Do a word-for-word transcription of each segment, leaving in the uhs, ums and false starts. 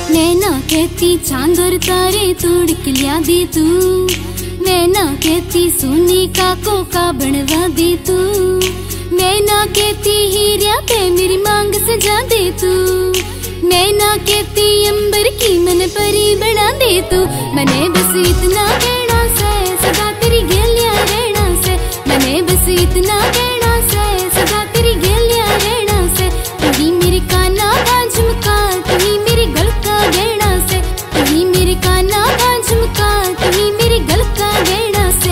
नैना कहती चांद और तारे तोड़ के लिया दे तू, नैना कहती सोने का कोका बनवा दे तू, नैना कहती हीरिया पे मेरी मांग सजा दे तू, नैना कहती अंबर की मन परी बना दे तू। मने बस इतना कहना से सदा तेरी गेलिया रहना से, मने बस इतना कहना से सदा तेरी गेलिया रहना से। तू ही मेरे काना का झुमका, तू ही मेरे गल का गहना से, तू ही मेरे काना का झुमका, तू ही मेरे गल का गहना से।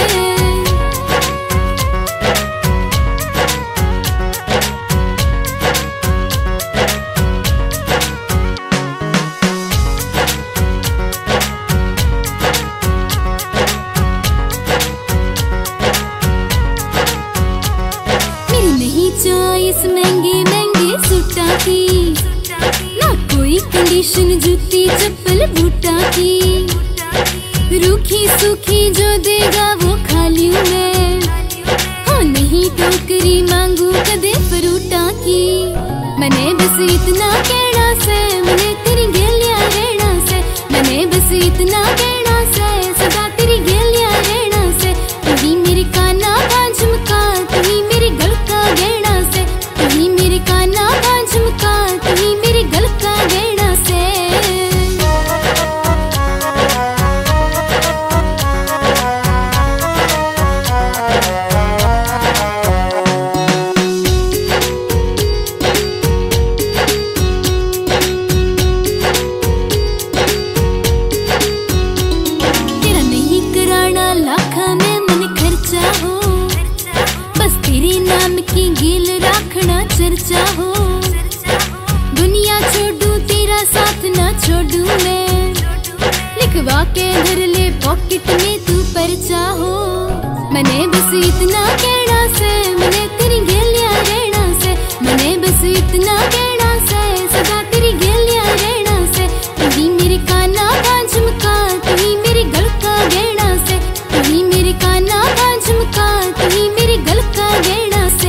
चॉइस महंगे महंगे सूटा की, ना कोई कंडीशन जूती चप्पल बूटा की, रूखी सूखी जो देगा वो खा लूं मैं, हाँ नहीं टोकरी मांगू कदे फ्रूटा की। मने बस इतना कहना से मने तेरी गेलिया रहना से, मने बस इतना कहना से सदा तेरी गेलिया रहना से। तू ही मेरे काना का झुमका, तू ही मेरे गल का गहना से, तू ही मेरे काना का झुमका, तू ही मेरे गल का गहना से। तेरा नहीं कराना लाखा में मन खर्चा हो, बस तेरे नाम की गिल रखना चर्चा हो। दुनिया छोड़ू तेरा साथ ना छोड़ू मैं, लिखवा के धर ले पॉकेट में तू परचा हो। मने बस इतना कहना से मने तेरी गेलिया रहना से, मने बस इतना कहना से सदा तेरी गेलिया रहना से। तू ही मेरे काना का झुमका, तू ही मेरे गल का गहना से, तू ही मेरे काना का झुमका, तू ही मेरे गल का गहना से।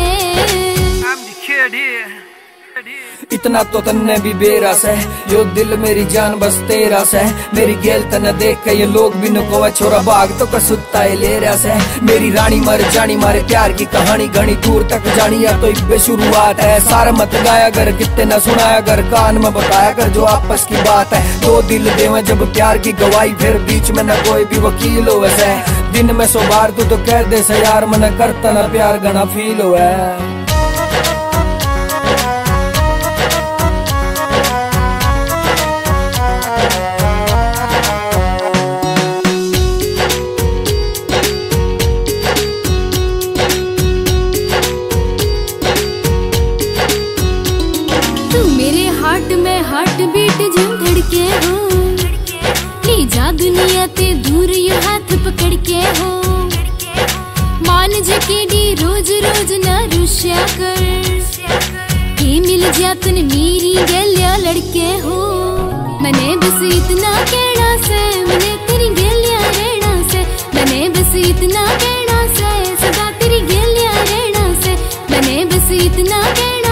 इतना तो तन्ने भी बेरस है, यो दिल मेरी जान बस तेरा से। मेरी गेल तने देख के ये लोग भी नुकोवा छोरा भाग तो कसुत्ता है ले रस है। मेरी रानी मर जानी मारे प्यार की कहानी घनी दूर तक जानी है तो एक शुरुआत है। सारा मत गाया कर कितने न सुनाया कर, कान में बताया कर जो आपस की बात है। दो दिल देवे जब प्यार की गवाही, फिर बीच में न कोई भी वकील हो वैसे। दिन में सो बार तू तो कह दे से यार मन करता न प्यार घना फील हो है। हार्ट में हार्ट बीट जिम धड़के हो, ले जा दुनिया ते दूर ये हाथ पकड़ के हो। मान जकेडी रोज रोज ना रुष्या कर, ये मिल जा तन मेरी गेलिया लड़के हो। मने बस इतना कहना से मने तेरी गेलिया रहना से, मने बस इतना कहना से सदा तेरी गेलिया रहना से, मने बस इतना कहना